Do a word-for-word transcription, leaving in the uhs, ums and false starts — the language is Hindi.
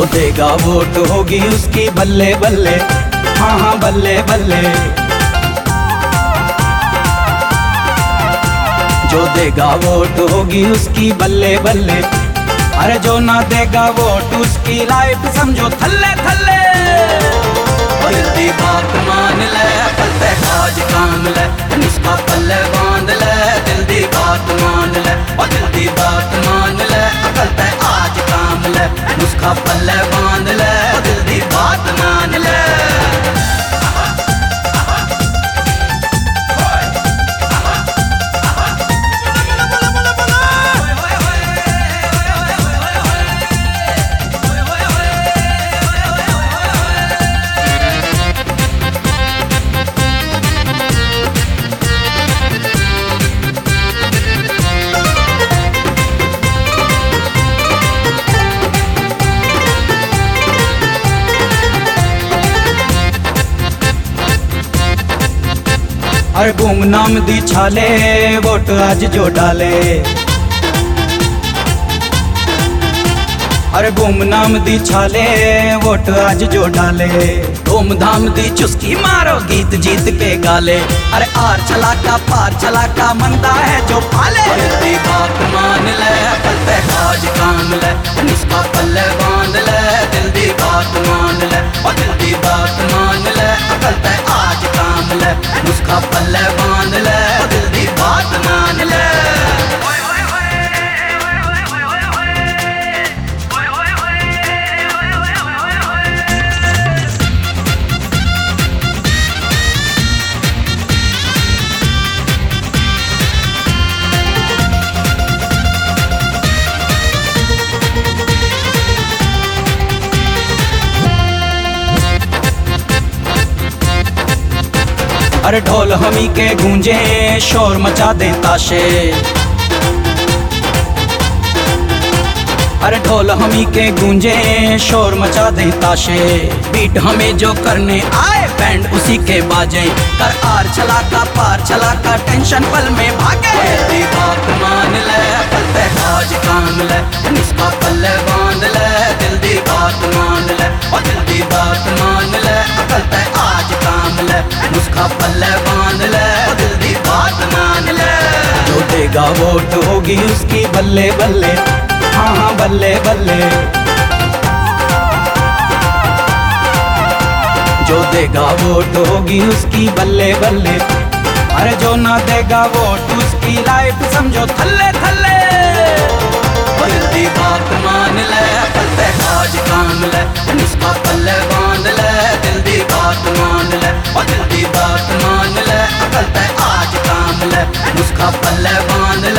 देगा वोट होगी उसकी बल्ले बल्ले, हाँ हाँ बल्ले बल्ले। जो देगा वोट होगी उसकी बल्ले बल्ले, अरे जो ना देगा वोट उसकी लाइफ समझो थल्ले थल्ले। दिल दी बात मान ले, अकल ते आज काम ले, इसका पल्ले बांध ले। दिल दी बात मान ले, और दिल दी बात मान ले, अकल ते आज काम ले, उसका पल्ले बांध ले। दिल दी बात मान ले। अरे गुमनाम दी छाले वोट आज जो डाले, अरे गुमनाम दी छाले वोट आज जो डाले। धूमधाम दी चुस्की मारो गीत जीत के गाले, अरे आर चला का पार चला का मंदा है जो पाले। दिल दी बात मान ले, अकल ते आज काम ले, इसका पल्ले बांध ले। दिल दी बात मान ले, और दिल दी बात मान ले, अकल ते आज काम ले, उसका पल्ले बांध ले। दिल दी बात मान ले। अरे ढोल हमी के गूंजे शोर मचा दे ताशे, अरे ढोल हमी के गूंजे शोर मचा दे ताशे। बीट हमें जो करने आए बैंड उसी के बाजे, कर आर चला का पार चला का टेंशन पल में भागे। दिल दी बात मान ले, अकल ते आज काम ले, इसका पल्ले बांध ले। दिल दी बात मान ले, और दिल दी बात मान ले, अकल ते आज काम ले, उसका पल्ले बांध ले। दिल दी बात मान ले। जो देगा वोट होगी उसकी बल्ले बल्ले, हाँ हाँ बल्ले बल्ले। जो देगा वोट होगी उसकी बल्ले बल्ले, अरे जो ना देगा वोट उसकी लाइफ समझो थल्ले थल्ले। दिल दी बात मान ले, अकल ते आज काम ले, इसका पल्ले बांध ले। दिल दी बात मान ले, और दिल दी बात मान ले, अकल ते आज काम ले, उसका पल्ले बांध ले।